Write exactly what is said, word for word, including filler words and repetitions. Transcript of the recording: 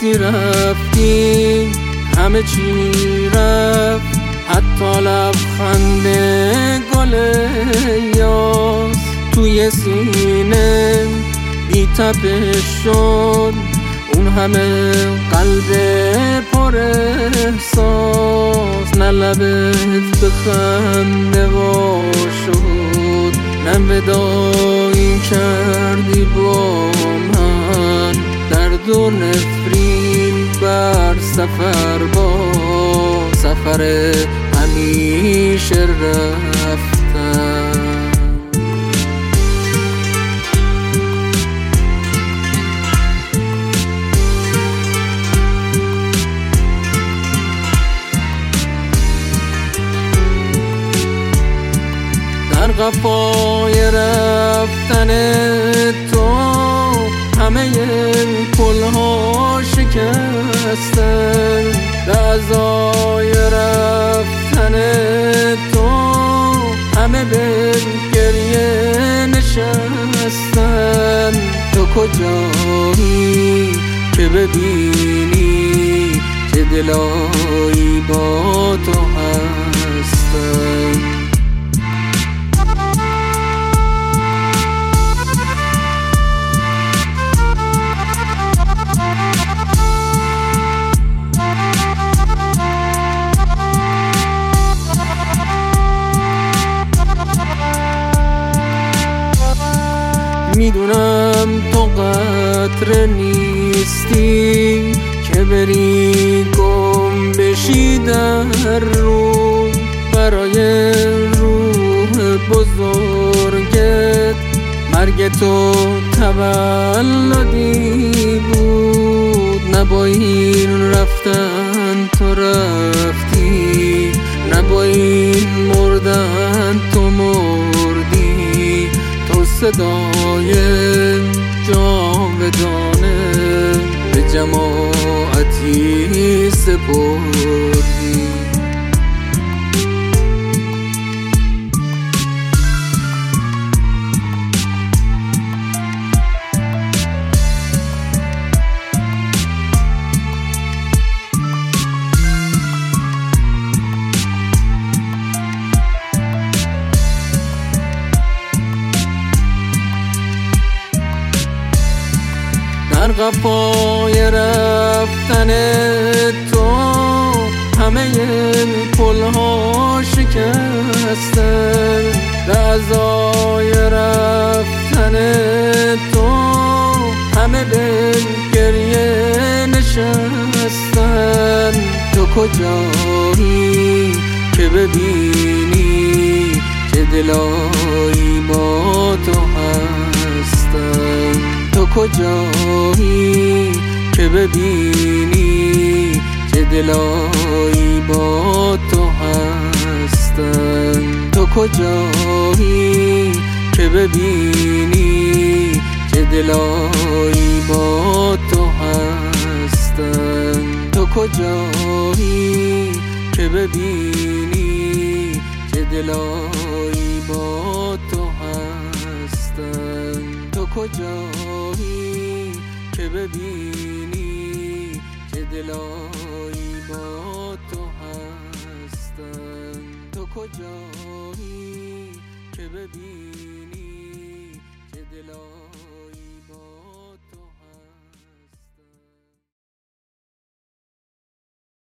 وقتی رفتی همه چی رفت، حتی لبخند گل یاس توی سینه بی تپش شد. اون همه قلب پر احساس، نه لبت به خنده وا شد، نه وداعی کردی با من. درد و نفرین بر سفر با سفر همیشه رفتن. در قفای رفتن تو همه پل‌ها شکستن، به ازای رفتن تو همه به گریه نشستن. تو کجایی که ببینی چه دلایی با تو هستن؟ میدونم تو قطره نیستی که بری گم بشی در رو. برای روح بزرگت مرگ تو تولدی بود. نه با این رفتن تو رفتی، نه با این مردن تو مردی. تو صدای جاودانه به جماعتی سپردی. در قفای رفتن تو همه پل‌ها شکستن، به ازای رفتن تو همه به گریه نشستن. تو کجایی که ببینی چه دلایی با تو هستن؟ تو کجایی که ببینی چه دلایی با تو هستن؟ تو کجایی که ببینی چه دلایی با تو هستن؟ تو کجایی که ببینی چه دلایی با تو هستن؟ تو کجایی که ببینی چه دلایی با تو هستن؟ تو کجایی که ببینی